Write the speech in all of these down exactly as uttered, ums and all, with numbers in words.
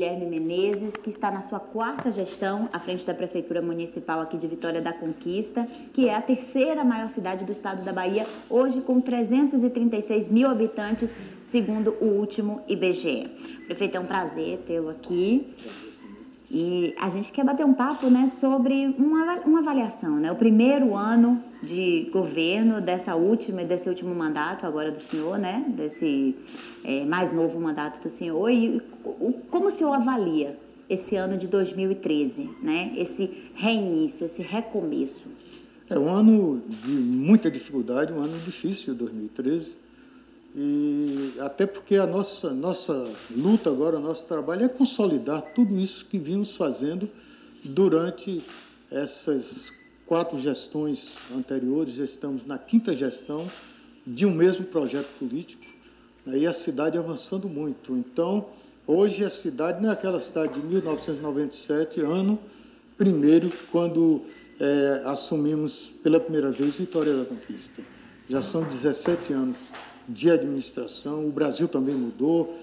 Guilherme Menezes, que está na sua quarta gestão à frente da Prefeitura Municipal aqui de Vitória da Conquista, que é a terceira maior cidade do estado da Bahia, hoje com trezentos e trinta e seis mil habitantes, segundo o último I B G E. Prefeito, é um prazer tê-lo aqui. E a gente quer bater um papo, né, sobre uma, uma avaliação, né? O primeiro ano de governo dessa última, desse último mandato agora do senhor, né? Desse é, mais novo mandato do senhor. E o, como o senhor avalia esse ano de dois mil e treze, né? Esse reinício, esse recomeço? É um ano de muita dificuldade, um ano difícil, dois mil e treze. E até porque a nossa, nossa luta agora, o nosso trabalho é consolidar tudo isso que vimos fazendo durante essas quatro gestões anteriores. Já estamos na quinta gestão de um mesmo projeto político, né, e a cidade avançando muito. Então, hoje a cidade não é aquela cidade de mil novecentos e noventa e sete, ano primeiro, quando é, assumimos pela primeira vez Vitória da Conquista. Já são dezessete anos de administração, o Brasil também mudou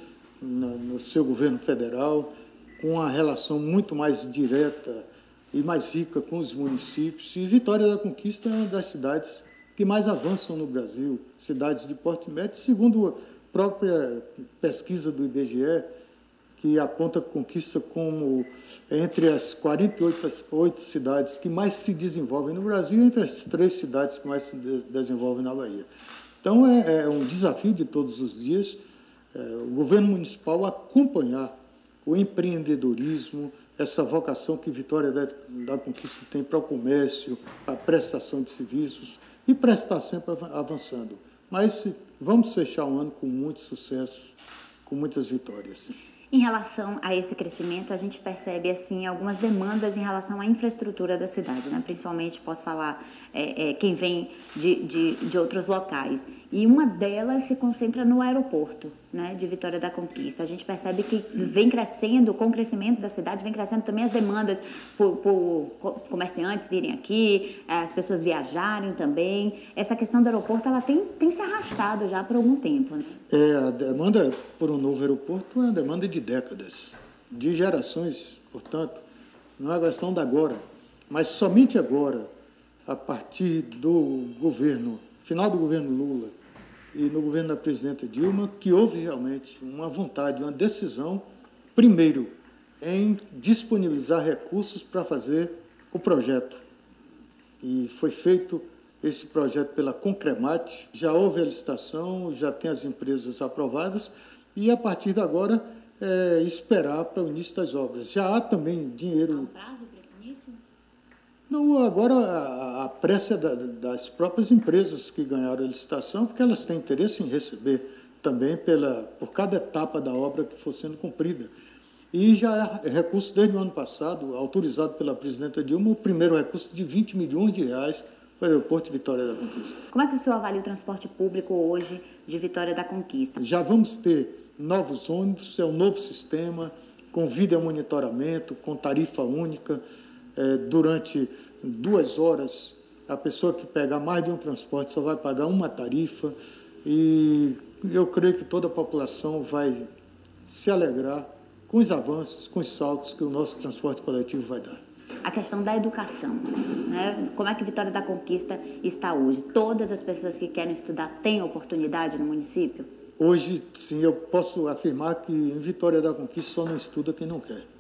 no seu governo federal, com uma relação muito mais direta e mais rica com os municípios. E Vitória da Conquista é uma das cidades que mais avançam no Brasil, cidades de porte médio, segundo a própria pesquisa do I B G E, que aponta a Conquista como entre as quarenta e oito cidades que mais se desenvolvem no Brasil, entre as três cidades que mais se de desenvolvem na Bahia. Então, é, é um desafio de todos os dias é, o governo municipal acompanhar o empreendedorismo, essa vocação que Vitória da, da Conquista tem para o comércio, para a prestação de serviços e para estar sempre avançando. Mas vamos fechar o ano com muito sucesso, com muitas vitórias. Em relação a esse crescimento, a gente percebe assim algumas demandas em relação à infraestrutura da cidade, né? Principalmente, posso falar, é, é, quem vem de, de, de outros locais. E uma delas se concentra no aeroporto, né, de Vitória da Conquista. A gente percebe que vem crescendo, com o crescimento da cidade, vem crescendo também as demandas por, por comerciantes virem aqui, as pessoas viajarem também. Essa questão do aeroporto, ela tem, tem se arrastado já por algum tempo, né? É, a demanda por um novo aeroporto é uma demanda de décadas, de gerações, portanto, não é uma questão da agora, mas somente agora, a partir do governo, final do governo Lula e no governo da presidenta Dilma, que houve realmente uma vontade, uma decisão, primeiro, em disponibilizar recursos para fazer o projeto. E foi feito esse projeto pela Concremate, já houve a licitação, já tem as empresas aprovadas, e a partir de agora é, esperar para o início das obras. Já há também dinheiro... Há um prazo para esse início? Não, agora a, a pressa é da, das próprias empresas que ganharam a licitação, porque elas têm interesse em receber também pela, por cada etapa da obra que for sendo cumprida. E já é recurso desde o ano passado, autorizado pela presidenta Dilma, o primeiro recurso de vinte milhões de reais para o aeroporto de Vitória da Conquista. Como é que o senhor avalia o transporte público hoje de Vitória da Conquista? Já vamos ter novos ônibus, é um novo sistema, com vídeo monitoramento, com tarifa única. É, durante duas horas, a pessoa que pegar mais de um transporte só vai pagar uma tarifa. E eu creio que toda a população vai se alegrar com os avanços, com os saltos que o nosso transporte coletivo vai dar. A questão da educação, né? Como é que Vitória da Conquista está hoje? Todas as pessoas que querem estudar têm oportunidade no município? Hoje, sim, eu posso afirmar que em Vitória da Conquista só não estuda quem não quer.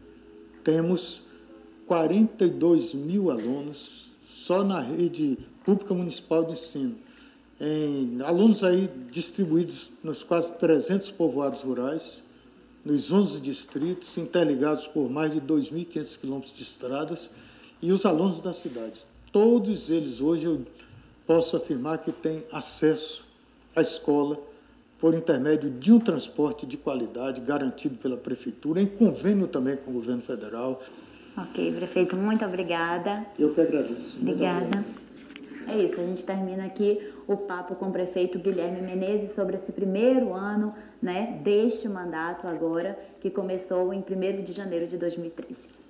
Temos quarenta e dois mil alunos só na rede pública municipal de ensino. Em, alunos aí distribuídos nos quase trezentos povoados rurais, nos onze distritos, interligados por mais de dois mil e quinhentos quilômetros de estradas, e os alunos da cidade. Todos eles hoje eu posso afirmar que têm acesso à escola por intermédio de um transporte de qualidade garantido pela Prefeitura, em convênio também com o governo federal. Ok, prefeito, muito obrigada. Eu que agradeço. Obrigada. É isso, a gente termina aqui o papo com o prefeito Guilherme Menezes sobre esse primeiro ano, né, deste mandato agora, que começou em primeiro de janeiro de dois mil e treze.